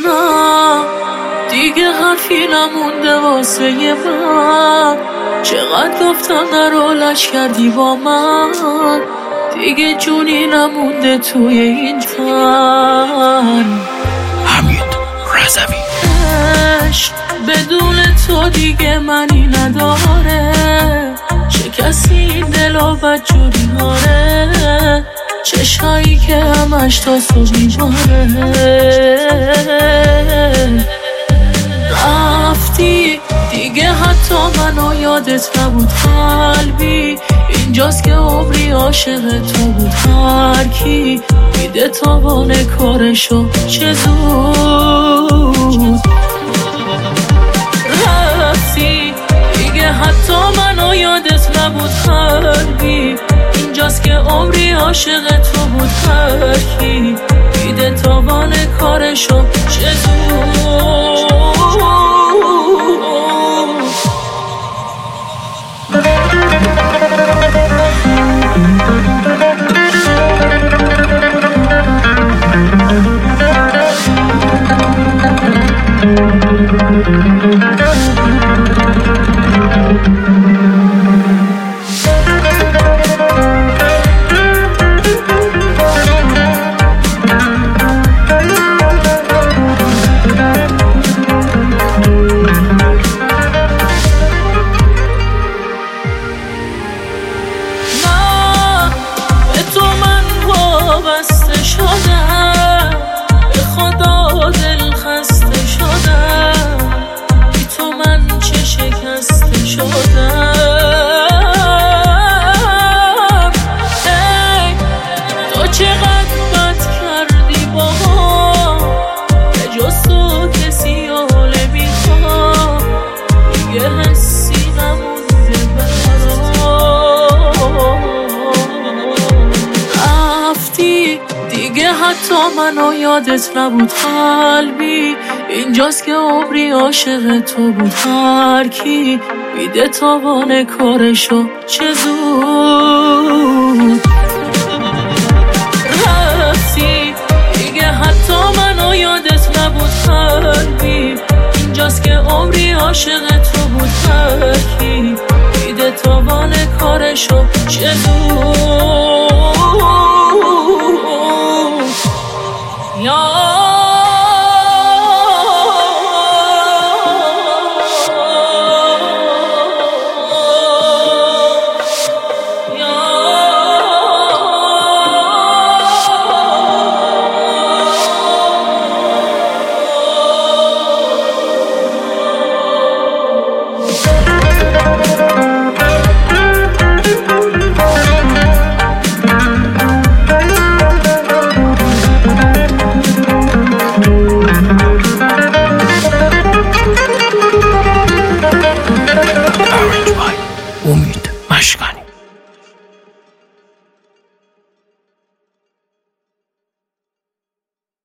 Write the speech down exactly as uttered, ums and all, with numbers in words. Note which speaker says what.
Speaker 1: نه دیگه حرفی نمونده واسه من، چقدر گفتم نرولش کردی با من، دیگه جونی نمونده توی این تن.
Speaker 2: حمید رضوی.
Speaker 1: عشق بدون تو دیگه منی نداره، چه کسی این دلو بدجوری داره، چشایی که همش تا صبحی باره. رفتی دیگه حتی منو یادت نبود قلبی، اینجاست که عمری عاشق تو بود هر کی میده تاوان کارشو چه زود. رفتی دیگه حتی منو یادت نبود قلبی، اینجاست که عمری عاشق تو بود هر کی میده تاوان کارشو چه زود. بسته شدم به خدا دل خسته شدم، بی تو من چه شکسته شدم. ای تو چقدر بد کردی با ما، به جز تو کسی حاله میخوام، دیگه حسی نمونده برام. دیگه حتی منو یادت نبود قلبی، اینجاست که عمری عاشق تو بود هر کی میده تاوان کارشو چه زود. رفتی دیگه حتی منو یادت نبود قلبی، اینجاست که عمری عاشق تو بود هر کی میده تاوان کارشو چه زود. یا